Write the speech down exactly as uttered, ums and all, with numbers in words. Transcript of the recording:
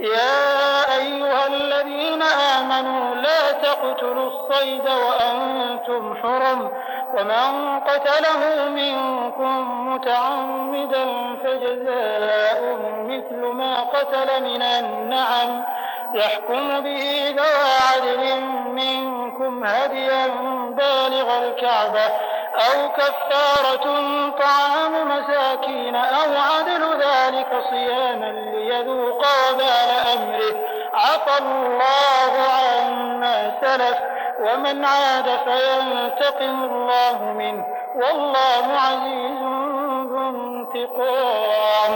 يا أيها الذين آمنوا لا تقتلوا الصيد وأنتم حرم ومن قتله منكم متعمدا فجزاء مثل ما قتل من النعم يحكم به ذوى عدل منكم هديا بالغ الكعبة أو كفارة طعام مساكين أو عدل ذلك صياما ليذوق وبال أمره عفى الله عما سلف ومن عاد فينتقم الله منه والله عزيز ذو انتقام.